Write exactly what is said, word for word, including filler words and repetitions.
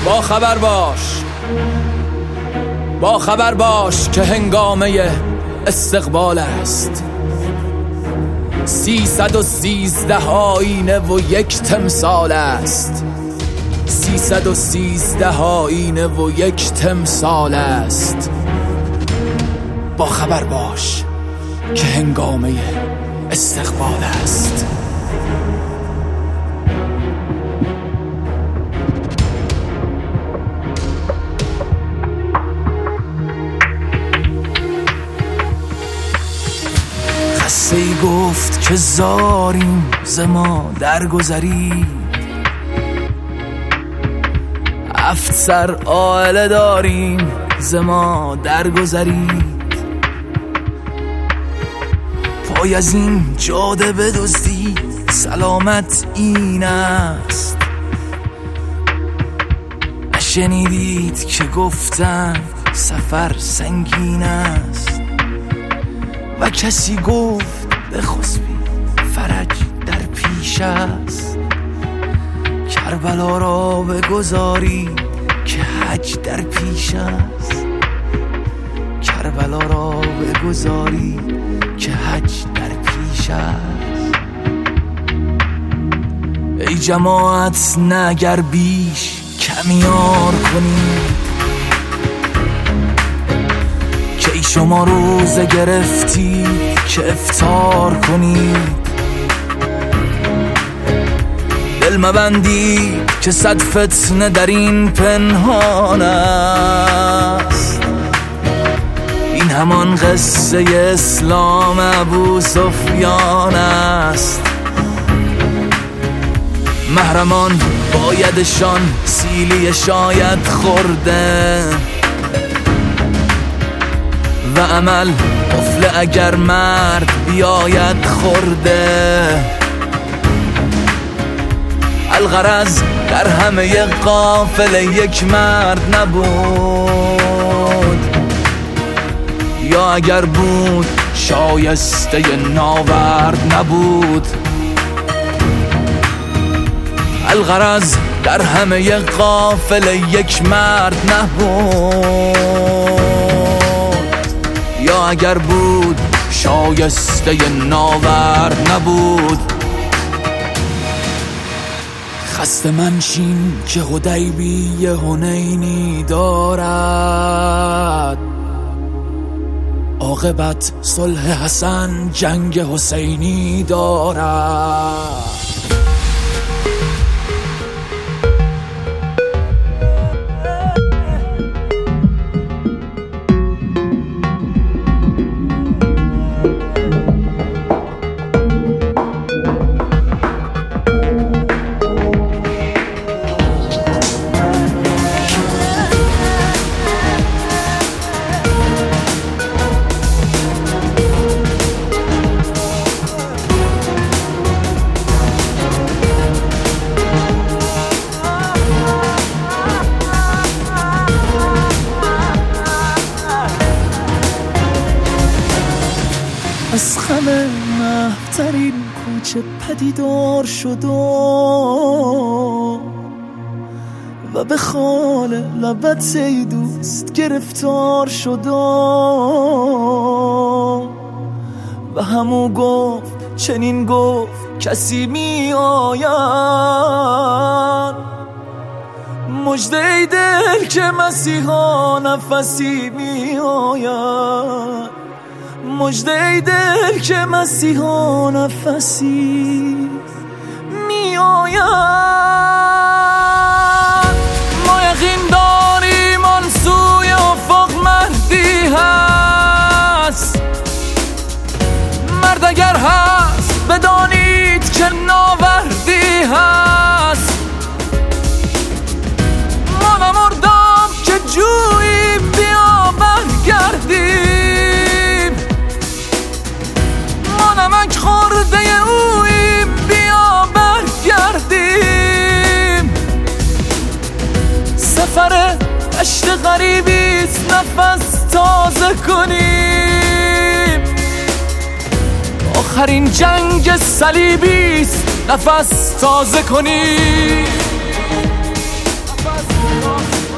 با خبر باش، با خبر باش که هنگامه استقبال است. سیصد و سیزده آینه و یک تمثال است. سیصد و سیزده آینه و یک تمثال است. با خبر باش که هنگامه استقبال است. قصه ای گفت که زاریم ز ما درگذرید، هفت سر عائله داریم ز ما درگذرید. پای از این جاده بدزدید سلامت این است. نشنیدید که گفتن سفر سنگین است. و کسی گفت بخسبید فرج در پیش است. کربلا را بگذارید که حج در پیش است. کربلا را بگذارید که حج در پیش است. ای جماعت نگر بیش کمیار کنید، که ای شما روزه گرفتید که افطار کنید. دل مبندید که صد فتنه در این پنهان است. این همان قصه اسلام ابو سفیان است. محرمان بایدشان سیلی شاید خورده، و عمل قفل اگر مرد بیاید خورده. الغرض در همه قافله یک مرد نبود، یا اگر بود شایسته ناورد نبود. الغرض در همه قافله یک مرد نبود، یا اگر بود شایسته ناورد نبود. خسته منشین که حدیبیه حنینی دارد، عاقبت صلح حسن جنگ حسینی دارد. از خم محترین کوچه پدیدار شد و به خال لبت ای دوست گرفتار شد. و همو گفت چنین گفت کسی می آید، مژده ای دل که مسیحا نفسی می آید. مژده ای دل که مسیحا نفسی می آید. ما یقین داریم آن سوی افق مردی هست. مرد اگر هست بدانید که ناوردی هست. ما نمردم که جوییم بیا برگردیم. ما نمک خورده اوییم بیا برگردیم. سفر عشق غریبیست نفس تازه کنیم. آخرین جنگ صلیبیست نفس تازه کنیم. نفس کن